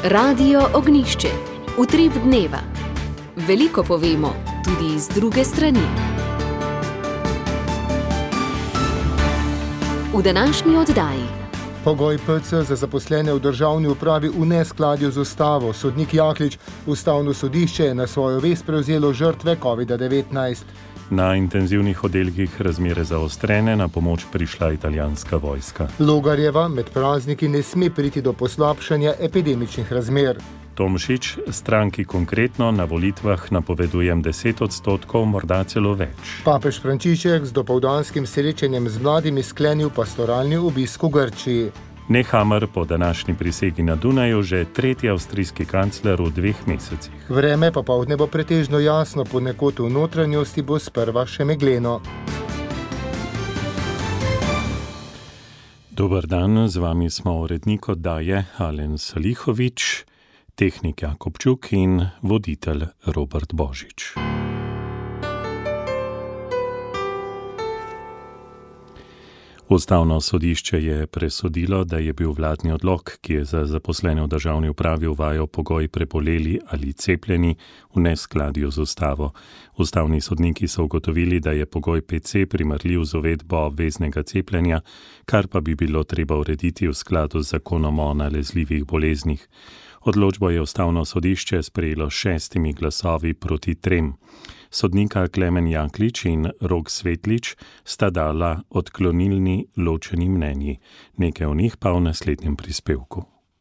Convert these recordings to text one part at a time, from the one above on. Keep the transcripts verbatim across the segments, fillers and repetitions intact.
Radio Ognjišče, utrip dneva. Veliko povemo, tudi z druge strani. V današnji oddaji. Pogoj P C za zaposlene v državni upravi v neskladju z ustavo. Sodnik Jaklič, Ustavno sodišče je na svojo vest prevzelo žrtve kovida devetnajst. Na intenzivnih oddelkih razmere zaostrene, na pomoč prišla italijanska vojska. Logarjeva med prazniki ne sme priti do poslabšanja epidemičnih razmer. Tomšič, stranki konkretno na volitvah napovedujem deset odstotkov, morda celo več. Papež Frančišek z dopoldanskim srečanjem z mladimi sklenil pastoralni obisk v Grčiji. Nehammer po današnji prisegi na Dunaju že tretji avstrijski kancler v dveh mesecih. Vreme popoldne bo pretežno jasno, ponekod v notranjosti bo sprva še megleno. Dober dan, z vami smo urednik oddaje Alen Salihovič, tehnik Jakobčuk in voditelj Robert Božič. Ustavno sodišče je presodilo, da je bil vladni odlok, ki je za zaposlene v državni upravi uvajal pogoj preboleli ali cepljeni, v neskladju z ustavo. Ustavni sodniki so ugotovili, da je pogoj P C primerljiv z uvedbo obveznega cepljenja, kar pa bi bilo treba urediti v skladu z zakonom o nalezljivih boleznih. Odločbo je Ustavno sodišče sprejelo šestimi glasovi proti trem. Sodnika Klemen Jaklič in Rok Svetlič sta dala odklonilni ločeni mnenji. Nekaj o njih pa v naslednjem prispevku.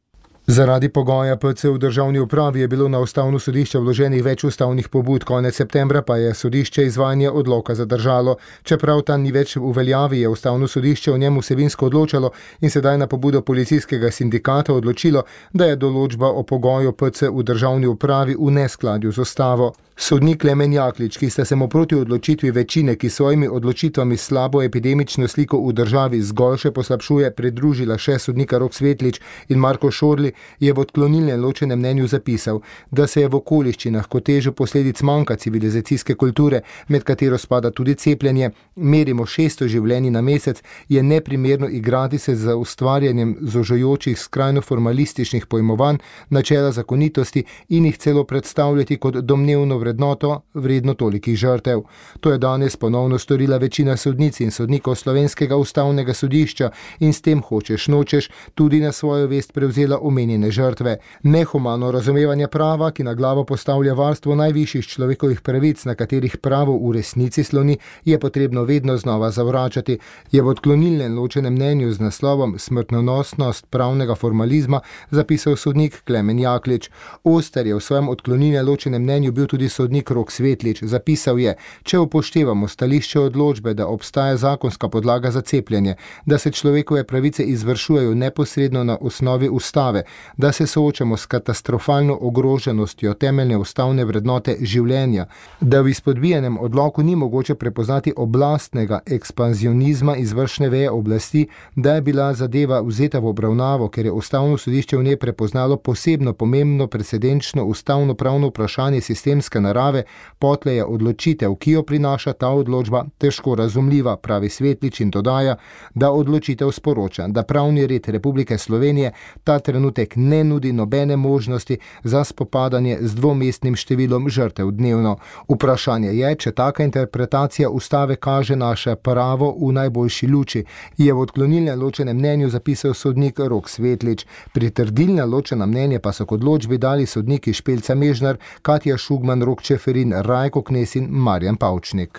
Zaradi pogoja P C v državni upravi je bilo na Ustavno sodišče vloženih več ustavnih pobud, konec septembra pa je sodišče izvajanje odloka zadržalo. Čeprav ta ni več v veljavi, je Ustavno sodišče o njem vsebinsko odločalo in sedaj na pobudo policijskega sindikata odločilo, da je določba o pogoju P C v državni upravi v neskladju z ustavo. Sodnik Klemen Jaklič, ki sta se mu proti odločitvi večine, ki svojimi odločitvami slabo epidemično sliko v državi zgolj še poslabšuje, pridružila še sodnika Rok Svetlič in Marko Šorli, je v odklonilnem ločenem mnenju zapisal, da se je v okoliščinah, ko težo posledic manjka civilizacijske kulture, med katero spada tudi cepljenje, merimo šeststo življenj na mesec, je neprimerno igrati se za ustvarjanjem zožujočih skrajno formalističnih pojmovanj, načela zakonitosti in jih celo predstavljati kot domnevno vrednoto, vredno tolikih žrtev. To je danes ponovno storila večina sodnic in sodnikov Slovenskega ustavnega sodišča in s tem hočeš nočeš tudi na svojo vest prevzela omenjene žrtve. Nehumano razumevanje prava, ki na glavo postavlja varstvo najvišjih človekovih pravic, na katerih pravo v resnici sloni, je potrebno vedno znova zavračati. Je v odklonilnem ločenem mnenju z naslovom Smrtonosnost pravnega formalizma zapisal sodnik Klemen Jaklič. Oster je v svojem odklonilnem ločenem mnenju bil tudi sodnik Rok Svetlič. Zapisal je, če upoštevamo stališče odločbe, da obstaja zakonska podlaga za cepljenje, da se človekove pravice izvršujejo neposredno na osnovi ustave, da se soočamo s katastrofalno ogroženostjo temeljne ustavne vrednote življenja, da v izpodbijenem odloku ni mogoče prepoznati oblastnega ekspanzionizma izvršne veje oblasti, da je bila zadeva vzeta v obravnavo, ker je Ustavno sodišče v njej prepoznalo posebno pomembno precedenčno ustavno pravno vprašanje sistemske narave, potlej je odločitev, ki jo prinaša ta odločba, težko razumljiva, pravi Svetlič in dodaja, da odločitev sporoča, da pravni red Republike Slovenije ta trenutek ne nudi nobene možnosti za spopadanje z dvomestnim številom žrtev dnevno. Vprašanje je, če taka interpretacija ustave kaže naše pravo v najboljši luči, je v odklonilnem ločenem mnenju zapisal sodnik Rok Svetlič. Pritrdilna ločena mnenje pa so k odločbi dali sodniki Špelca Mežnar, Katja Šugman, Rok Čeferin, Rajko Knes in Marjan Pavčnik.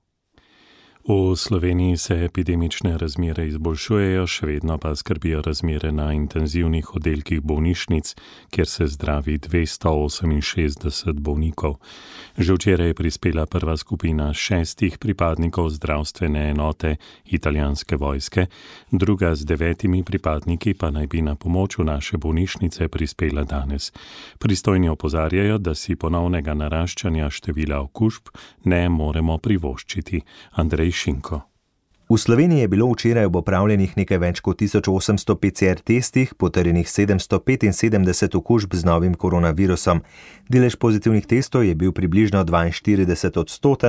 V Sloveniji se epidemične razmere izboljšujejo, še vedno pa skrbijo razmere na intenzivnih oddelkih bolnišnic, kjer se zdravi dvesto oseminšestdeset bolnikov. Že včeraj je prispela prva skupina šestih pripadnikov zdravstvene enote italijanske vojske, druga z devetimi pripadniki pa naj bi na pomoč v naše bolnišnice prispela danes. Pristojni opozarjajo, da si ponovnega naraščanja števila okužb ne moremo privoščiti. Andrej Šinko. V Sloveniji je bilo včeraj ob opravljenih nekaj več kot tisoč osemsto P C R testih potrjenih sedemsto petinsedemdeset okužb z novim koronavirusom. Delež pozitivnih testov je bil približno dvainštirideset odstoten,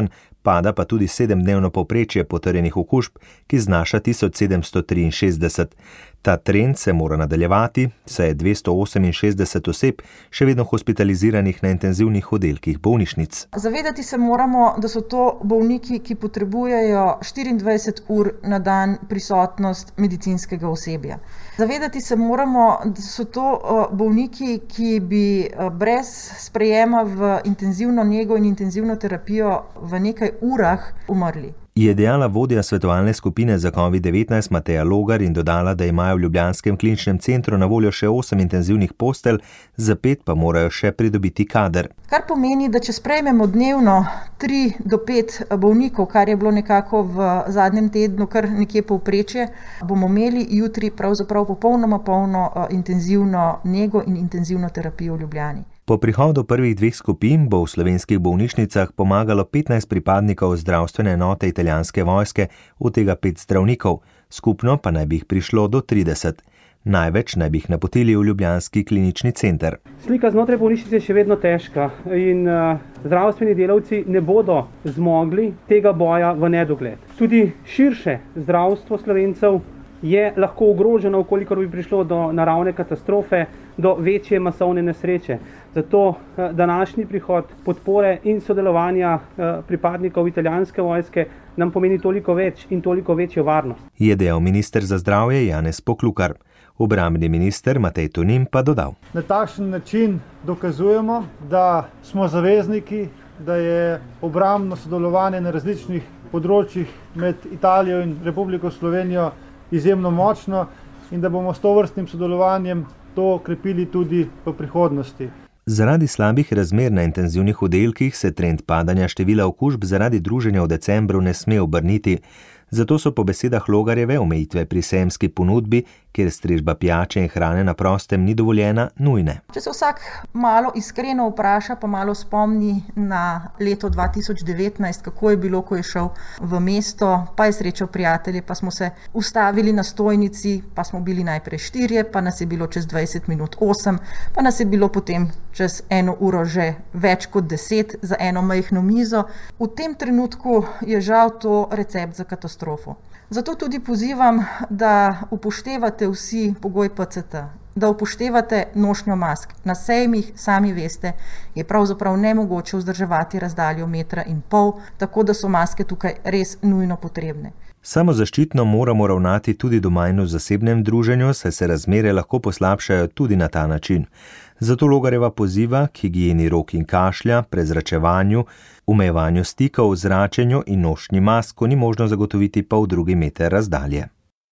pada pa tudi sedemdnevno povprečje potrjenih okužb, ki znaša tisoč sedemsto triinšestdeset. Ta trend se mora nadaljevati, saj je dvesto oseminšestdeset oseb še vedno hospitaliziranih na intenzivnih oddelkih bolnišnic. Zavedati se moramo, da so to bolniki, ki potrebujejo štiriindvajset ur na dan prisotnost medicinskega osebja. Zavedati se moramo, da so to bolniki, ki bi brez sprejema v intenzivno nego in intenzivno terapijo v nekaj urah umrli. Je dejala vodja svetovalne skupine za covid devetnajst Mateja Logar in dodala, da imajo v ljubljanskem kliničnem centru na voljo še osem intenzivnih postelj, za pet pa morajo še pridobiti kader. Kar pomeni, da če sprejmemo dnevno tri do pet bolnikov, kar je bilo nekako v zadnjem tednu kar nekje povprečje, bomo imeli jutri pravzaprav popolnoma polno intenzivno nego in intenzivno terapijo v Ljubljani. Po prihodu prvih dveh skupin bo v slovenskih bolnišnicah pomagalo petnajst pripadnikov zdravstvene enote italijanske vojske, od tega pet zdravnikov, skupno pa naj bi jih prišlo do trideset. Največ naj bi jih napotili v ljubljanski klinični center. Slika znotraj bolnišnice je še vedno težka in uh, zdravstveni delavci ne bodo zmogli tega boja v nedogled. Tudi širše zdravstvo Slovencev je lahko ogroženo, ukolikor bi prišlo do naravne katastrofe, do večje masovne nesreče. Zato današnji prihod podpore in sodelovanja pripadnikov italijanske vojske nam pomeni toliko več in toliko večjo varnost. Je dejal minister za zdravje Janez Poklukar. Obrambni minister Matej Tonin pa dodal. Na takšen način dokazujemo, da smo zavezniki, da je obrambno sodelovanje na različnih področjih med Italijo in Republiko Slovenijo izjemno močno in da bomo s tovrstnim sodelovanjem to krepili tudi v prihodnosti. Zaradi slabih razmer na intenzivnih oddelkih se trend padanja števila okužb zaradi druženja v decembru ne sme obrniti. Zato so po besedah Logarjeve omejitve pri sejemski ponudbi, kjer strežba pijače in hrane na prostem ni dovoljena, nujne. Če se vsak malo iskreno vpraša, pa malo spomni na leto dva tisoč devetnajst, kako je bilo, ko je šel v mesto, pa je srečal prijatelje, pa smo se ustavili na stojnici, pa smo bili najprej štirje, pa nas je bilo čez dvajset minut osem, pa nas je bilo potem čez eno uro že več kot deset za eno majhno mizo. V tem trenutku je žal to recept za katastrofo. Zato tudi pozivam, da upoštevate vsi pogoj P C T, da upoštevate nošnjo mask. Na sejmih, sami veste, je pravzaprav nemogoče vzdrževati razdaljo metra in pol, tako da so maske tukaj res nujno potrebne. Samozaščitno moramo ravnati tudi doma in v zasebnem druženju, saj se razmere lahko poslabšajo tudi na ta način. Zato Logarjeva poziva k higieni rok in kašlja, prezračevanju, omejevanju stikov, zračenju in nošnji mask, ko ni možno zagotoviti pol drugi meter razdalje.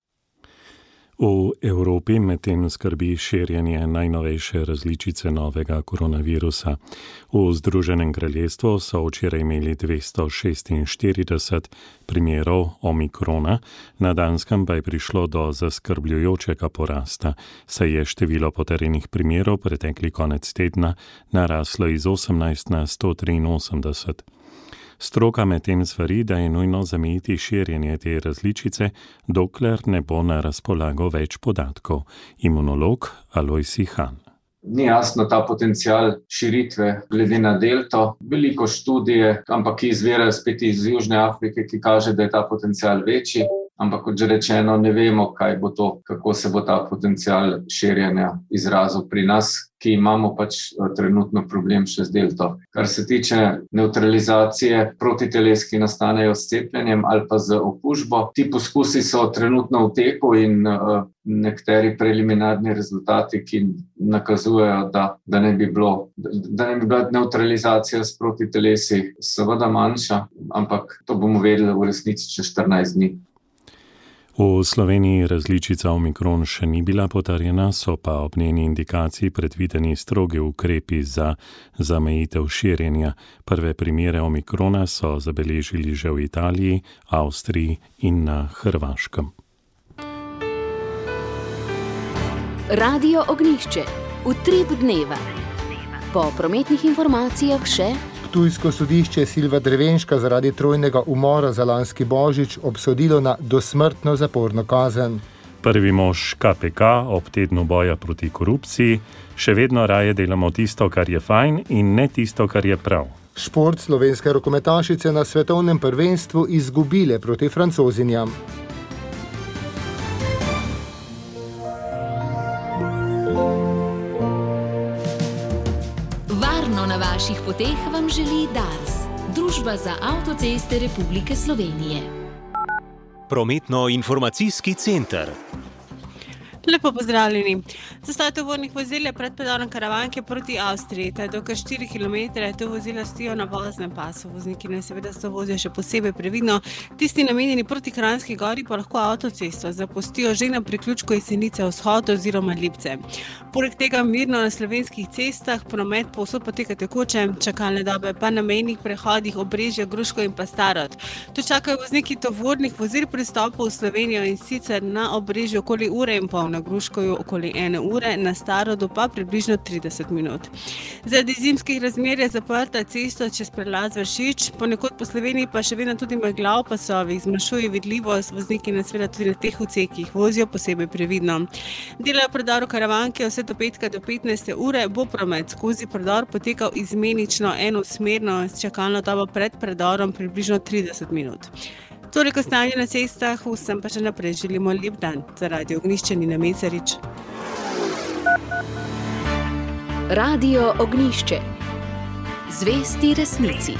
V Evropi medtem skrbi širjenje najnovejše različice novega koronavirusa. V Združenem kraljestvu so včeraj imeli dvesto šestinštirideset primerov omikrona, na Danskem pa je prišlo do zaskrbljujočega porasta, saj je število potrjenih primerov pretekli konec tedna naraslo iz osemnajst na sto triinosemdeset. Stroka medtem svari, da je nujno zamejiti širjenje te različice, dokler ne bo na razpolago več podatkov. Imunolog Alojz Han. Ni jasno ta potencial širitve glede na delto. Veliko študije, ampak ki izvirajo spet iz Južne Afrike, ki kaže, da je ta potencial večji. Ampak kot že rečeno, ne vemo, kaj bo to, kako se bo ta potencial širjenja izrazil pri nas, ki imamo pač trenutno problem še z delto. Kar se tiče nevtralizacije protiteles, ki nastanejo s cepljenjem ali pa z okužbo, ti poskusi so trenutno v teku in uh, nekateri preliminarni rezultati, ki nakazujejo, da, da ne bi bilo, da ne bi bila nevtralizacija s protitelesi seveda manjša, ampak to bomo vedeli v resnici čez štirinajst dni. V Sloveniji različica omikron še ni bila potrjena, so pa ob njeni indikaciji predvideni strogi ukrepi za zamejitev širjenja. Prve primere omikrona so zabeležili že v Italiji, Avstriji in na Hrvaškem. Radio Ognjišče. Utrip dneva. Po prometnih informacijah še Ptujsko sodišče Silva Drevenška zaradi trojnega umora za lanski božič obsodilo na dosmrtno zaporno kazen. Prvi mož K P K ob tednu boja proti korupciji: še vedno raje delamo tisto, kar je fajn in ne tisto, kar je prav. Šport, slovenske rokometašice na svetovnem prvenstvu izgubile proti Francozinjam. Varno na vaših poteh vam želi Dars, Družba za avtoceste Republike Slovenije. Prometno-informacijski center. Lepo pozdravljeni. Zastoj tovornih vozil je pred predorom Karavanke proti Avstriji, ta je do kar štiri kilometre, to vozila stojijo na voznem pasu. Vozniki naj seveda s to vozijo še posebej previdno. Tisti namenjeni proti Kranjski gori pa lahko avtocesto zapustijo že na priključku Jesenice vzhod oziroma Lipce. Poleg tega mirno na slovenskih cestah promet povsod poteka tekoče, čakalne dobe pa na mejnih prehodih Obrežje, Gruško in pa Starod. Tu čakajo vozniki tovornih vozil pri vstopu v Slovenijo in sicer na Obrežju okoli ure in pol, na Gruškoju okoli ene ure, na Starodu pa približno trideset minut. Zaradi zimskih razmer je zaprta cesta čez prelaz Vršič, ponekod po Sloveniji pa še vedno tudi megla v pasovih, zmanjšuje vidljivost, vozniki na seveda tudi na teh odsekih vozijo posebej previdno. Delajo predoru Karavanke vse do petka do petnajste ure, bo promet skozi predor potekal izmenično enosmerno s čakalno dobo pred predorom približno trideset minut. Toliko stanje na cestah, vsem pa še naprej želimo lep dan. Za Radio Ognjišče Nina Mesarič. Radio Ognjišče. Zvesti resnici.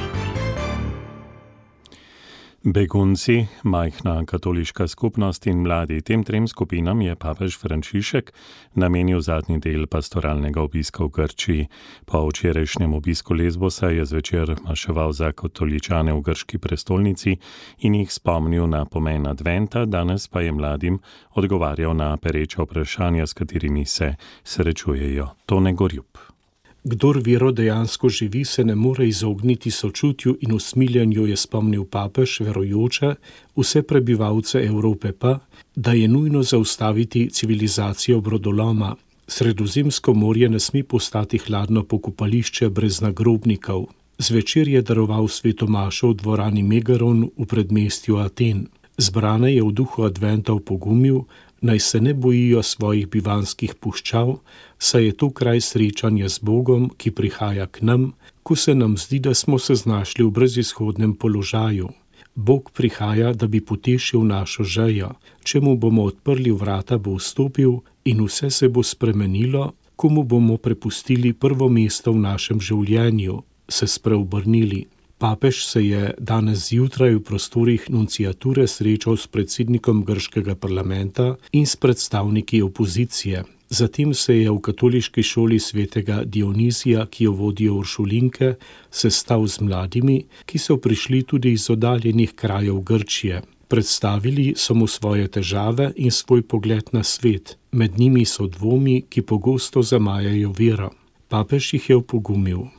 Begunci, majhna katoliška skupnost in mladi, tem trem skupinam je papež Frančišek namenil zadnji del pastoralnega obiska v Grčiji. Po včerajšnjem obisku Lesbosa je zvečer maševal za katoličane v grški prestolnici in jih spomnil na pomen adventa, danes pa je mladim odgovarjal na pereča vprašanja, s katerimi se srečujejo. Tone Gorjup. Kdor vero dejansko živi, se ne more izogniti sočutju in usmiljanju, je spomnil papež verujoče, vse prebivalce Evrope pa, da je nujno zaustaviti civilizacijo brodoloma. Sredozemsko morje ne sme postati hladno pokopališče brez nagrobnikov. Zvečer je daroval svetomašo v dvorani Megaron v predmestju Aten. Zbrane je v duhu adventa opogumil, naj se ne bojijo svojih bivanskih puščav, saj je to kraj srečanja z Bogom, ki prihaja k nam, ko se nam zdi, da smo se znašli v brezizhodnem položaju. Bog prihaja, da bi potešil našo žejo. Če mu bomo odprli vrata, bo vstopil in vse se bo spremenilo, ko mu bomo prepustili prvo mesto v našem življenju, se spreobrnili. Papež se je danes zjutraj v prostorih nunciature srečal s predsednikom grškega parlamenta in s predstavniki opozicije. Zatem se je v katoliški šoli svetega Dionizija, ki jo vodijo uršulinke, sestal z mladimi, ki so prišli tudi iz oddaljenih krajev Grčije. Predstavili so mu svoje težave in svoj pogled na svet. Med njimi so dvomi, ki pogosto zamajajo vero. Papež jih je opogumil.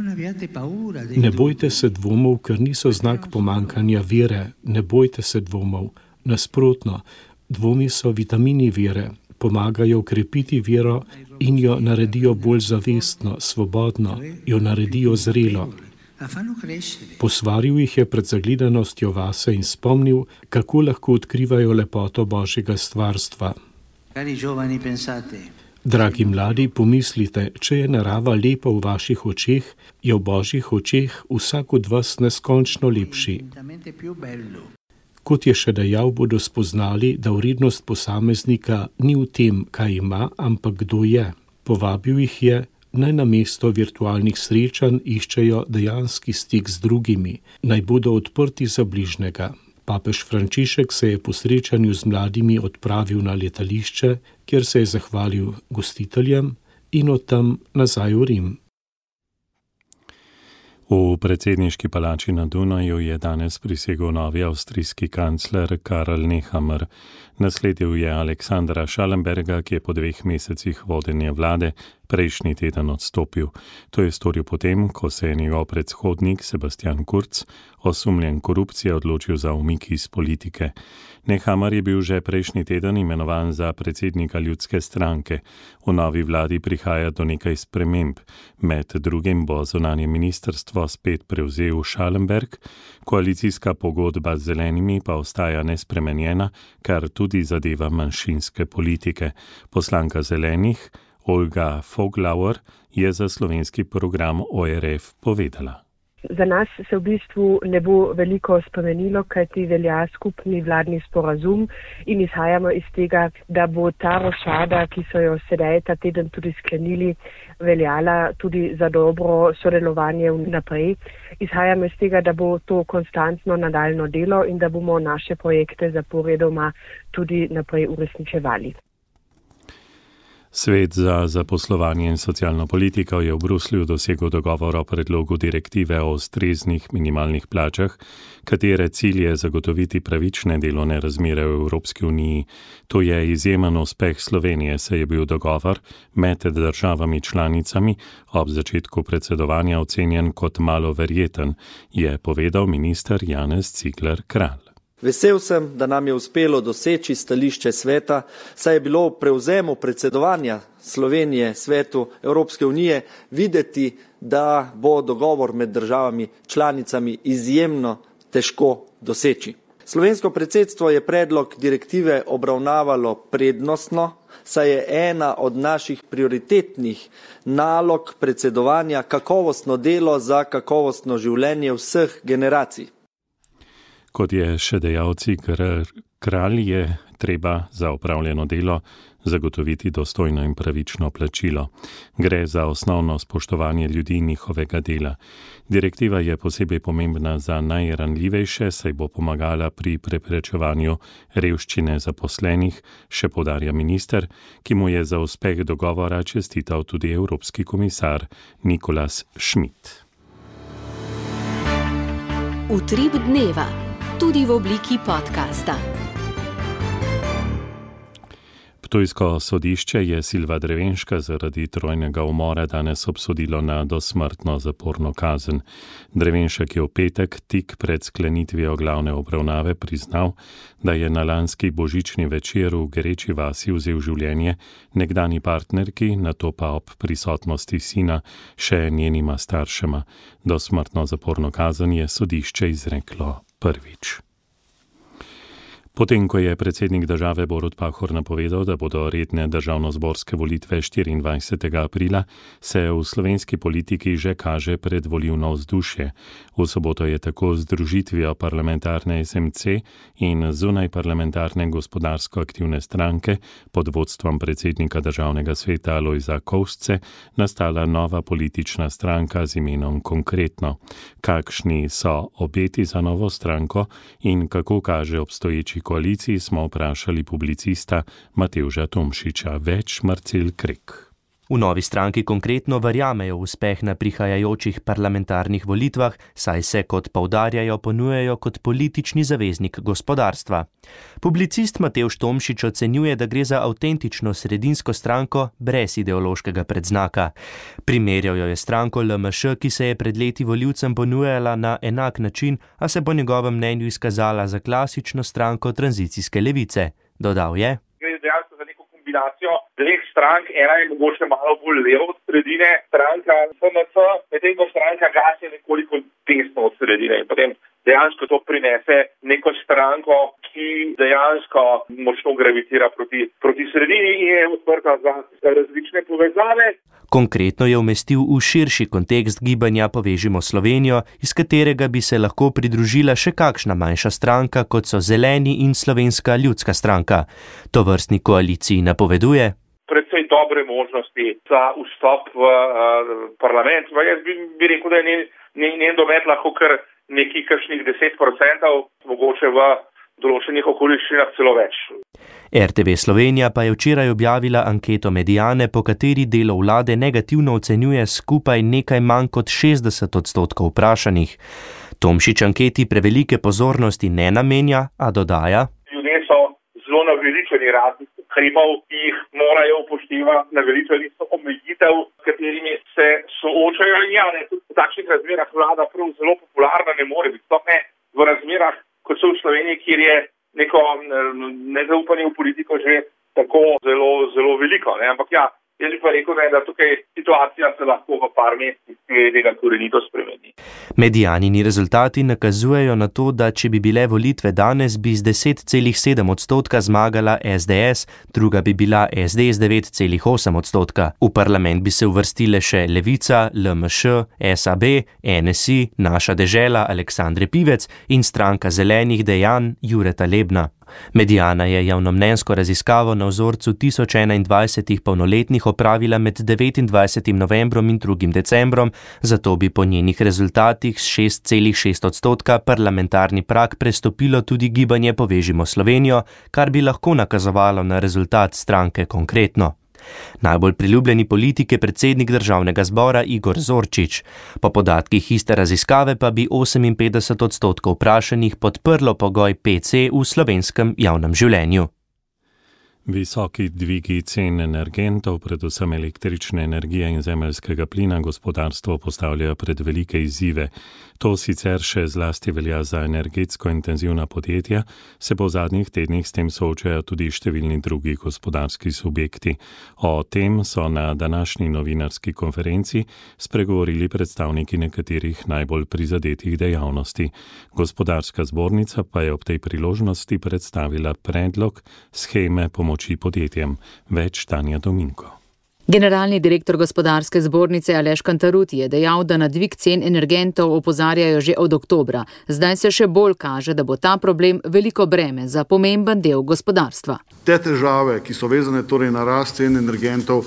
Ne bojte se dvomov, ker niso znak pomankanja vere. Ne bojte se dvomov. Nasprotno, dvomi so vitamini vere. Pomagajo krepiti vero in jo naredijo bolj zavestno, svobodno, jo naredijo zrelo. Posvaril jih je pred zagledanostjo vase in spomnil, kako lahko odkrivajo lepoto Božjega stvarstva. Dragi mladi, pomislite, če je narava lepa v vaših očeh, je v Božjih očeh vsak od vas neskončno lepši. Kot je še dejal, bodo spoznali, da vrednost posameznika ni v tem, kaj ima, ampak kdo je. Povabil jih je, naj namesto virtualnih srečanj iščejo dejanski stik z drugimi, naj bodo odprti za bližnjega. Papež Frančišek se je po srečanju z mladimi odpravil na letališče, kjer se je zahvalil gostiteljem in od tam nazaj v Rim. V predsedniški palači na Dunaju je danes prisegel novi avstrijski kancler Karl Nehammer. Nasledil je Aleksandra Schallenberga, ki je po dveh mesecih vodenja vlade prejšnji teden odstopil. To je storil potem, ko se je njegov predhodnik Sebastian Kurz, osumljen korupcije, odločil za umik iz politike. Nehammer je bil že prejšnji teden imenovan za predsednika ljudske stranke. V novi vladi prihaja do nekaj sprememb. Med drugim bo zunanje ministrstvo spet prevzel Schallenberg, koalicijska pogodba z zelenimi pa ostaja nespremenjena, kar tudi zadeva manjšinske politike. Poslanka zelenih Olga Foglauer je za slovenski program O R F povedala. Za nas se v bistvu ne bo veliko spremenilo, kajti velja skupni vladni sporazum in izhajamo iz tega, da bo ta rošada, ki so jo sedaj ta teden tudi sklenili, veljala tudi za dobro sodelovanje naprej. Izhajamo iz tega, da bo to konstantno nadaljno delo in da bomo naše projekte zaporedoma tudi naprej uresničevali. Svet za zaposlovanje in socialno politiko je v Bruslju dosegel dogovor o predlogu direktive o ustreznih minimalnih plačah, katere cilj je zagotoviti pravične delovne razmere v Evropski uniji. To je izjemen uspeh Slovenije, saj je bil dogovor med državami članicami ob začetku predsedovanja ocenjen kot malo verjeten, je povedal minister Janez Cigler Kralj. Vesel sem, da nam je uspelo doseči stališče sveta, saj je bilo v prevzemu predsedovanja Slovenije svetu Evropske unije videti, da bo dogovor med državami članicami izjemno težko doseči. Slovensko predsedstvo je predlog direktive obravnavalo prednostno, saj je ena od naših prioritetnih nalog predsedovanja kakovostno delo za kakovostno življenje vseh generacij. Kot je še dejal Cigler Kralj, je treba za opravljeno delo zagotoviti dostojno in pravično plačilo. Gre za osnovno spoštovanje ljudi in njihovega dela. Direktiva je posebej pomembna za najranljivejše, saj bo pomagala pri preprečevanju revščine zaposlenih, še poudarja minister, ki mu je za uspeh dogovora čestital tudi evropski komisar Nicolas Schmit. Utrip dneva, tudi v obliki podcasta. Ptujsko sodišče je Silva Drevenška zaradi trojnega umora danes obsodilo na dosmrtno zaporno kazen. Drevenšek je v petek tik pred sklenitvijo glavne obravnave priznal, da je na lanski božični večer v Gereči vasi vzel življenje nekdani partnerki, nato pa ob prisotnosti sina še njenima staršema. Dosmrtno zaporno kazen je sodišče izreklo prvič. Potem, ko je predsednik države Borut Pahor napovedal, da bodo redne državnozborske volitve štiriindvajsetega aprila, se v slovenski politiki že kaže predvolilno vzdušje. V soboto je tako z združitvijo parlamentarne S M C in zunajparlamentarne gospodarsko aktivne stranke pod vodstvom predsednika državnega sveta Lojza Kovšce nastala nova politična stranka z imenom Konkretno. Kakšni so obeti za novo stranko in kako kaže obstoječi koaliciji, smo vprašali publicista Matevža Tomšiča. Več Marcel Krek. V novi stranki Konkretno verjamejo v uspeh na prihajajočih parlamentarnih volitvah, saj se, kot poudarjajo, ponujajo kot politični zaveznik gospodarstva. Publicist Matevž Tomšič ocenjuje, da gre za avtentično sredinsko stranko brez ideološkega predznaka. Primerjal jo je stranko L M Š, ki se je pred leti volivcem ponujala na enak način, a se po njegovem mnenju izkazala za klasično stranko tranzicijske levice. Dodal je: kombinacijo dveh strank, ena je mogoče malo bolj levo od sredine, stranka S M C, medtem ko stranka Gas je nekoliko desno od sredine in potem dejansko to prinese neko stranko, ki dejansko močno gravitira proti, proti sredini in je odprta za različne povezave. Konkretno je umestil v širši kontekst gibanja Povežimo Slovenijo, iz katerega bi se lahko pridružila še kakšna manjša stranka, kot so Zeleni in Slovenska ljudska stranka. Tovrstni koaliciji napoveduje predvsej dobre možnosti za vstop v uh, parlament. Jaz bi, bi rekel, da je njen, njen domet lahko kar nekih kakšnih deset procentov, mogoče v določenih okoliščinah celo več. R T V Slovenija pa je včeraj objavila anketo Mediane, po kateri delo vlade negativno ocenjuje skupaj nekaj manj kot šestdeset odstotkov vprašanih. Tomšič anketi prevelike pozornosti ne namenja, a dodaja: Ljudje so zelo naveličani raznih ukrepov, ki jih morajo upoštevati, naveličani so omejitev, s katerimi se soočajo in ja, ne, tudi v takšnih razmerah vlada prav zelo popularna ne more biti. To ne v razmerah, kot so v Sloveniji, kjer je neko nezaupanje v politiko že tako zelo, zelo veliko. Ne? Ampak ja, Jaz bi pa rekel, da tukaj situacija se lahko v par mesecih tega korenito spremeni. Medijanini rezultati nakazujejo na to, da če bi bile volitve danes, bi z deset celih sedem odstotka zmagala es de es, druga bi bila es de z devet celih osem odstotka. V parlament bi se uvrstile še Levica, el em š, es a be, en es i, Naša dežela Aleksandre Pivec in stranka zelenih Dejan Jureta Lebna. Medijana je javnomnenjsko raziskavo na vzorcu tisoč enaindvajsetih polnoletnih opravila med devetindvajsetim novembrom in drugim decembrom, zato bi po njenih rezultatih s šest celih šest odstotka parlamentarni prag prestopilo tudi gibanje Povežimo Slovenijo, kar bi lahko nakazovalo na rezultat stranke Konkretno. Najbolj priljubljeni politik je predsednik državnega zbora Igor Zorčič. Po podatkih iste raziskave pa bi oseminpetdeset odstotkov vprašanih podprlo pogoj pe ce v slovenskem javnem življenju. Visoki dvigi cen energentov, predvsem električne energije in zemeljskega plina, gospodarstvo postavljajo pred velike izzive. To sicer še zlasti velja za energetsko intenzivna podjetja, se po zadnjih tednih s tem soočajo tudi številni drugi gospodarski subjekti. O tem so na današnji novinarski konferenci spregovorili predstavniki nekaterih najbolj prizadetih dejavnosti. Gospodarska zbornica pa je ob tej priložnosti predstavila predlog sheme pomoči podjetjem. Več Tanja Dominko. Generalni direktor gospodarske zbornice Aleš Kantarut je dejal, da na dvig cen energentov opozarjajo že od oktobra. Zdaj se še bolj kaže, da bo ta problem veliko breme za pomemben del gospodarstva. Te težave, ki so vezane torej na rast cen energentov,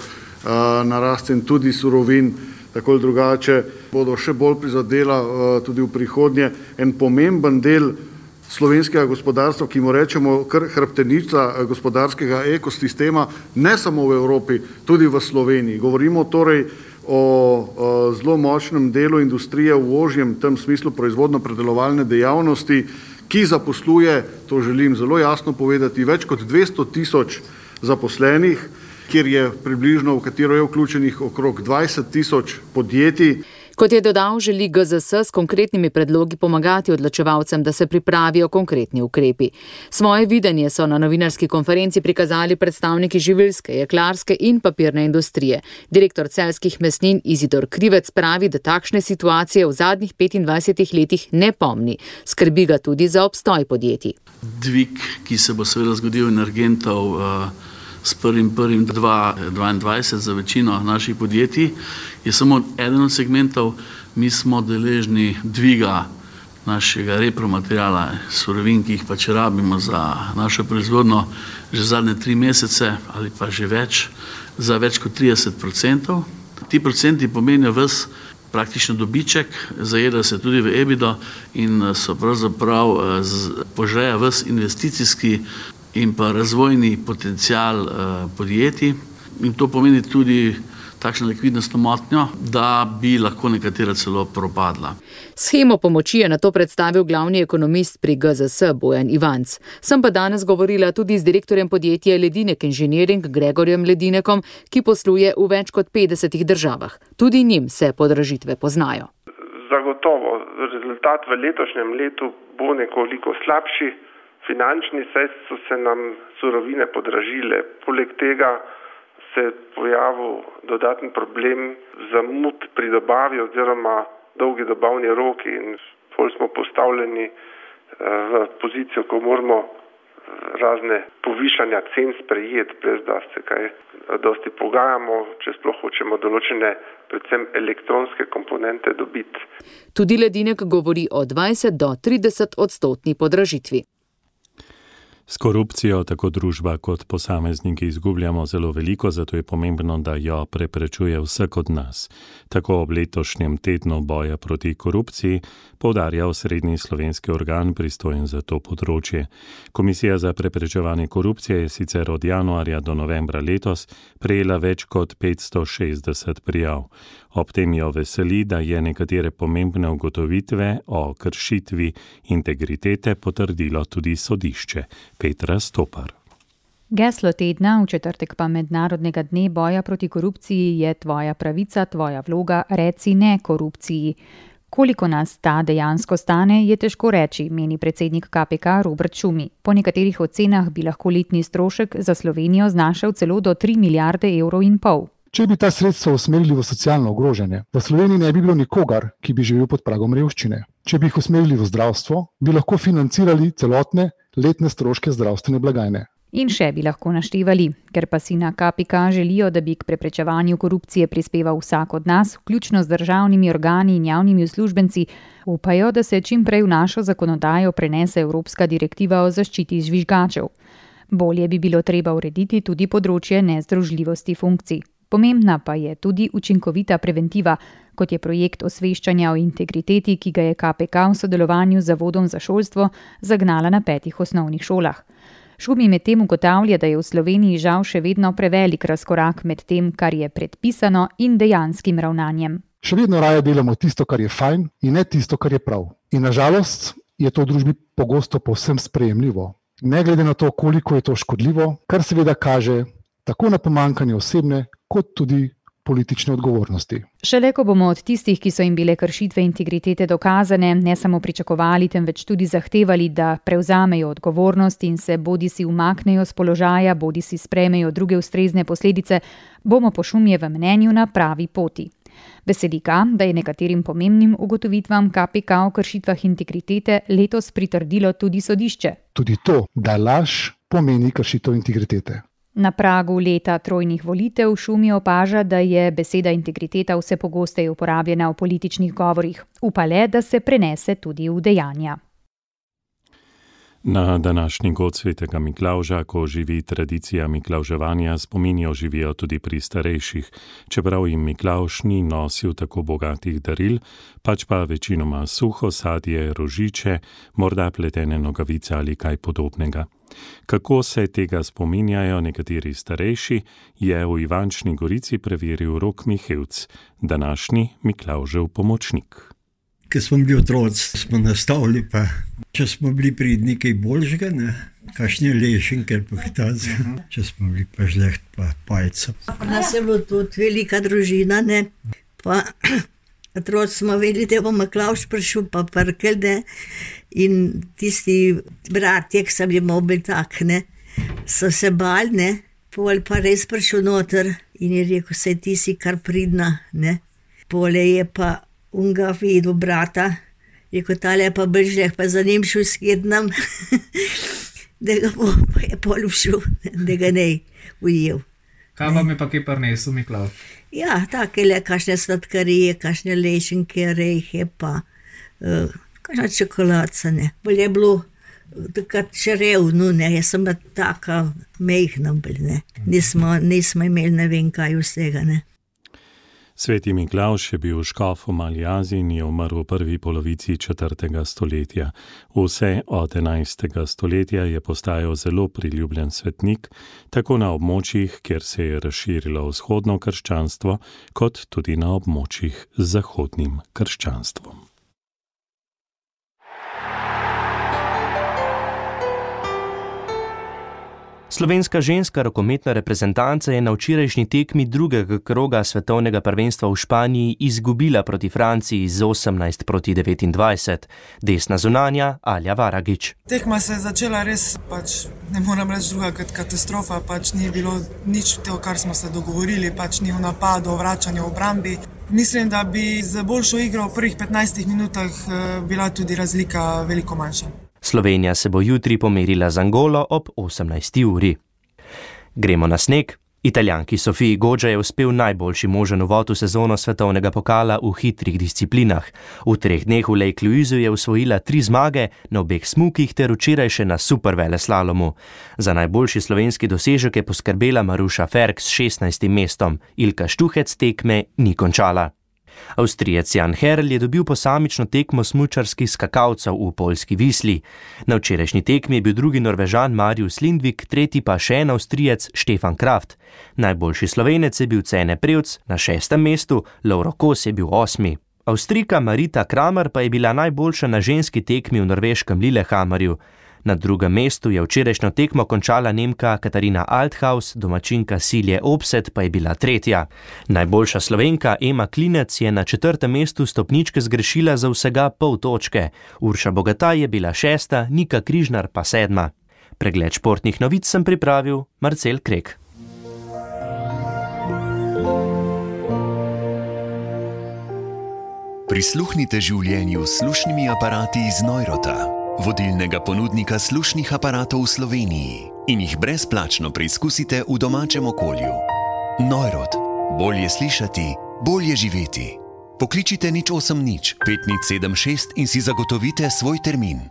na rast cen tudi surovin, tako ali drugače, bodo še bolj prizadela tudi v prihodnje en pomemben del slovenskega gospodarstva, ki mu rečemo kar hrbtenica gospodarskega ekosistema, ne samo v Evropi, tudi v Sloveniji. Govorimo torej o, o zelo močnem delu industrije v ožjem tem smislu proizvodno-predelovalne dejavnosti, ki zaposluje, to želim zelo jasno povedati, več kot dvesto tisoč zaposlenih, kjer je približno, v katero je vključenih okrog dvajset tisoč podjetij. Kot je dodal, želi ge zes es s konkretnimi predlogi pomagati odločevalcem, da se pripravijo konkretni ukrepi. Svoje videnje so na novinarski konferenci prikazali predstavniki živilske, jeklarske in papirne industrije. Direktor celjskih mesnin Izidor Krivec pravi, da takšne situacije v zadnjih petindvajsetih letih ne pomni. Skrbi ga tudi za obstoj podjetij. Dvig, ki se bo seveda zgodil energentov uh... s prvim prvim dvaindvajset za večino naših podjetij, je samo eden od segmentov. Mi smo deležni dviga našega repromateriala, surovin, ki jih pač rabimo za našo proizvodnjo že zadnje tri mesece ali pa že več, za več kot trideset procentov. Ti procenti pomenijo ves praktično dobiček, zajeda se tudi v EBITDA in so pravzaprav požreja ves investicijski in pa razvojni potencial podjetij. In to pomeni tudi takšno likvidnostno motnjo, da bi lahko nekatera celo propadla. Shemo pomoči je nato predstavil glavni ekonomist pri ge zes es Bojan Ivanc. Sem pa danes govorila tudi z direktorjem podjetja Ledinek Inženiring Gregorjem Ledinekom, ki posluje v več kot petdesetih državah. Tudi njim se podražitve poznajo. Zagotovo rezultat v letošnjem letu bo nekoliko slabši. Finančni, saj so se nam surovine podražile. Poleg tega se je pojavil dodaten problem zamud pri dobavi oziroma dolgi dobavni roki in bolj smo postavljeni v pozicijo, ko moramo razne povišanja cen sprejeti, brez da se kaj dosti pogajamo, če sploh hočemo določene, predvsem elektronske komponente dobiti. Tudi Ledinek govori o dvajset do trideset odstotni podražitvi. S korupcijo tako družba kot posamezniki izgubljamo zelo veliko, zato je pomembno, da jo preprečuje vsak od nas. Tako ob letošnjem tednu boja proti korupciji poudarja osrednji slovenski organ pristojen za to področje. Komisija za preprečevanje korupcije je sicer od januarja do novembra letos prejela več kot petsto šestdeset prijav. Ob tem jo veseli, da je nekatere pomembne ugotovitve o kršitvi integritete potrdilo tudi sodišče. Petra Stopar. Geslo tedna, v četrtek pa mednarodnega dne boja proti korupciji, je tvoja pravica, tvoja vloga, reci ne korupciji. Koliko nas ta dejansko stane, je težko reči, meni predsednik ka pe ka Robert Šumi. Po nekaterih ocenah bi lahko letni strošek za Slovenijo znašal celo do tri milijarde evrov in pol. Če bi ta sredstva usmerili v socialno ogrožanje, v Sloveniji ne bi bilo nikogar, ki bi živel pod pragom revščine. Če bi jih usmerili v zdravstvo, bi lahko financirali celotne letne stroške zdravstvene blagajne. In še bi lahko naštevali, ker pa si na K P K želijo, da bi k preprečevanju korupcije prispeval vsak od nas, vključno z državnimi organi in javnimi uslužbenci, upajo, da se čim prej v našo zakonodajo prenese Evropska direktiva o zaščiti žvižgačev. Bolje bi bilo treba urediti tudi področje nezdružljivosti funkcij. Pomembna pa je tudi učinkovita preventiva, kot je projekt osveščanja o integriteti, ki ga je K P K v sodelovanju z Zavodom za šolstvo zagnala na petih osnovnih šolah. Šumi medtem ugotavlja, da je v Sloveniji žal še vedno prevelik razkorak med tem, kar je predpisano, in dejanskim ravnanjem. Še vedno raje delamo tisto, kar je fajn, in ne tisto, kar je prav. In nažalost je to v družbi pogosto povsem sprejemljivo. Ne glede na to, koliko je to škodljivo, kar seveda kaže tako na pomanjkanje osebne, kot tudi politične odgovornosti. Šele ko bomo od tistih, ki so jim bile kršitve integritete dokazane, ne samo pričakovali, temveč tudi zahtevali, da prevzamejo odgovornost in se bodisi umaknejo z položaja, bodisi sprejmejo druge ustrezne posledice, bomo po Šumijevem mnenju na pravi poti. Veseli ga, da je nekaterim pomembnim ugotovitvam K P K o kršitvah integritete letos pritrdilo tudi sodišče. Tudi to, da laž pomeni kršitev integritete. Na pragu leta trojnih volitev Šumi opaža, da je beseda integriteta vse pogosteje uporabljena v političnih govorih. Upa le, da se prenese tudi v dejanja. Na današnji god svetega Miklavža, ko živi tradicija miklavževanja, spominijo živijo tudi pri starejših, čeprav jim Miklavž ni nosil tako bogatih daril, pač pa večinoma suho sadje, rožiče, morda pletene nogavice ali kaj podobnega. Kako se tega spominjajo nekateri starejši, je v Ivančni Gorici preveril Rok Mihevc, današnji Miklavžev pomočnik. Ko smo bili otroci, smo nastavili, pa če smo bili pridni kaj boljšega, ne, kakšne lešinke pa kitaze, če smo bili pa žleht, pa pajca. Pri nas je bilo tudi velika družina, ne, pa otroci smo vedeli, da bo Miklavž prišel, pa prkel, ne, in tisti bratje, ki so bili mobil tak, ne, so se bali, ne, pol pa res prišel noter in je rekel, saj ti si kar pridna, ne, pole je pa unga videl brata, rekel, tale je pa bližleh, pa za njim šel skednam, da ga bo, pa je pol všel, da ga ne ujel. Kaj vam je pa kaj prinesel Miklavž? Ja, takele, kašne sladkarije, kašne lešinke, rejhe, pa uh, kašne čokoladce, ne. Bolj je bilo takrat še revno, ne, jaz sem bila taka mejhna, ne. Nismo, nismo imeli ne vem kaj vsega, ne. Sveti Miklavž je bil škof v Mali Aziji in je umrl v prvi polovici četrtega stoletja. Vse od enajstega stoletja je postajal zelo priljubljen svetnik, tako na območjih, kjer se je razširilo vzhodno krščanstvo, kot tudi na območjih z zahodnim krščanstvom. Slovenska ženska rokometna reprezentanca je na včerajšnji tekmi drugega kroga svetovnega prvenstva v Španiji izgubila proti Franciji z osemnajst proti devetindvajset. Desna zunanja Alja Varagič. Tekma se je začela res, pač ne moram reči druga kot katastrofa, pač ni bilo nič to, kar smo se dogovorili, pač ni v napadu, v vračanju, v obrambi. Mislim, da bi za boljšo igro v prvih petnajstih minutah bila tudi razlika veliko manjša. Slovenija se bo jutri pomerila z Angolo ob osemnajsti uri. Gremo na sneg. Italijanki Sofiji Goggia je uspel najboljši možen uvod v sezono svetovnega pokala v hitrih disciplinah. V treh dneh v Lake Louisu je osvojila tri zmage na obeh smukih ter včeraj še na superveleslalomu. Za najboljši slovenski dosežek je poskrbela Maruša Ferk s šestnajstim mestom. Ilka Štuhec tekme ni končala. Avstrijec Jan Herl je dobil posamično tekmo smučarskih skakalcev v poljski Visli. Na včerajšnji tekmi je bil drugi Norvežan Marius Lindvik, tretji pa še en Avstrijec Štefan Kraft. Najboljši Slovenec je bil Cene Prevc na šestem mestu, Lovro Kos je bil osmi. Avstrijka Marita Kramer pa je bila najboljša na ženski tekmi v norveškem Lillehammerju. Na drugem mestu je včerajšnjo tekmo končala Nemka Katarina Althaus, domačinka Silje Opset pa je bila tretja. Najboljša Slovenka Ema Klinec je na četrtem mestu stopničke zgrešila za vsega pol točke. Urša Bogataj je bila šesta, Nika Križnar pa sedma. Pregled športnih novic sem pripravil Marcel Krek. Prisluhnite življenju s slušnimi aparati iz Neurota, vodilnega ponudnika slušnih aparatov v Sloveniji, in jih brezplačno preizkusite v domačem okolju. Neurot. Bolje slišati, bolje živeti. Pokličite nič osem nič pet nič sedem šest in si zagotovite svoj termin.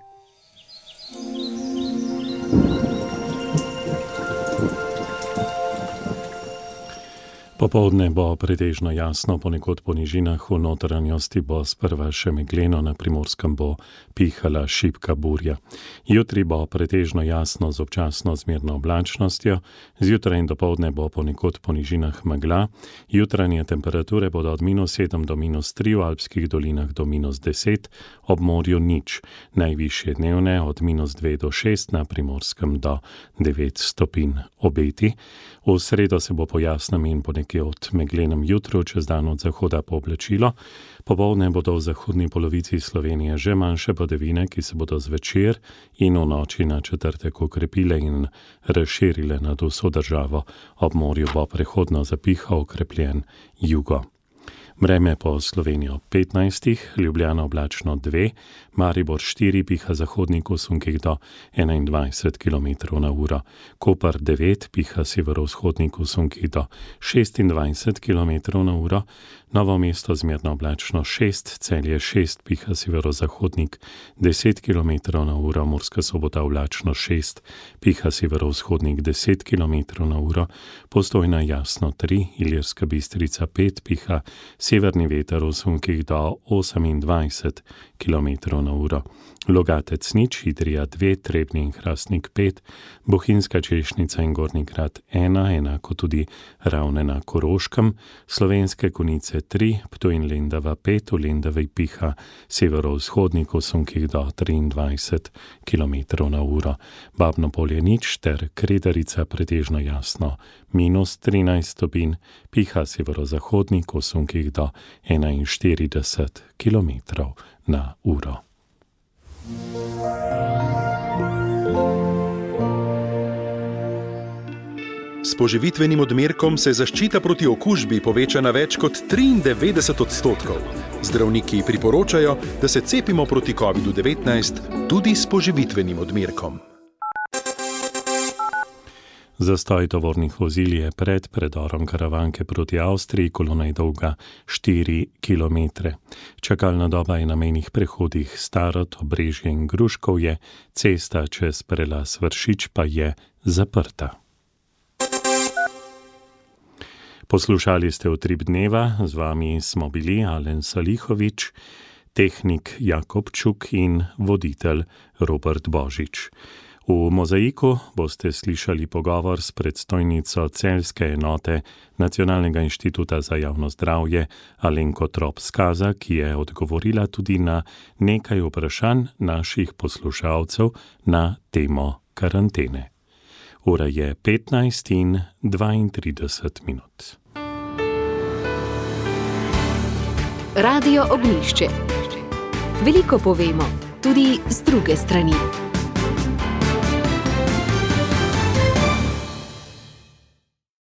Popoldne bo pretežno jasno, ponekod po nižinah, v notranjosti bo sprva še megleno, na Primorskem bo pihala šibka burja. Jutri bo pretežno jasno z občasno zmerno oblačnostjo, zjutraj in dopoldne bo ponekod po nižinah megla, jutranje temperature bodo od minus sedem do minus tri, v alpskih dolinah do minus deset, ob morju nič, najvišje dnevne od minus dve do šest, na Primorskem do devet stopinj obeti. V sredo se bo po jasnem in ponekod od meglenem jutru, čez dan od zahoda pooblačilo. Popoldne bodo v zahodni polovici Slovenije že manjše padavine, ki se bodo zvečer in v noči na četrtek okrepile in razširile nad vso državo. Ob morju bo prehodno zapihal okrepljen jugo. Vreme po Slovenijo petnajst, Ljubljana oblačno dve, Maribor štiri, piha zahodnik v sunkih do enaindvajset kilometrov na uro, Koper devet, piha severovzhodnik v sunkih do šestindvajset kilometrov na uro, Novo mesto zmerno oblačno šest, Celje šest, piha severozahodnik deset kilometrov na uro, Murska Sobota oblačno šest, piha severovzhodnik deset kilometrov na uro, Postojna jasno tri, Ilirska Bistrica pet, piha severni veter v sunkih do osemindvajset kilometrov na uro. Logatec nič, Idrija dve, Trebnje in Hrastnik pet, Bohinjska Češnica in Gornji Grad ena, enako tudi Ravne na Koroškem, Slovenske Konjice tri, Ptuj in Lendava pet, v Lendavi piha severovzhodnik v sunkih do triindvajset kilometrov na uro. Babno Polje nič ter Kredarica pretežno jasno minus trinajst stopinj, piha severozahodnik v sunkih do enainštirideset kilometrov na uro. S poživitvenim odmerkom se zaščita proti okužbi poveča na več kot triindevetdeset odstotkov. Zdravniki priporočajo, da se cepimo proti kovidu devetnajst tudi s poživitvenim odmerkom. Zastoj tovornih vozil je pred predorom Karavanke proti Avstriji, kolona je dolga štiri kilometre. Čakalna doba je na mejnih prehodih Starod, Obrežje in Gruškovje, cesta čez prelaz Vršič pa je zaprta. Poslušali ste Utrip dneva, z vami smo bili Alen Salihovič, tehnik Jakobčuk in voditelj Robert Božič. V Mozaiku boste slišali pogovor s predstojnico celjske enote Nacionalnega inštituta za javno zdravje Alenko Trop-Skaza, ki je odgovorila tudi na nekaj vprašanj naših poslušalcev na temo karantene. Ura je petnajst in dvaintrideset minut. Radio Ognjišče. Veliko povemo, tudi z druge strani.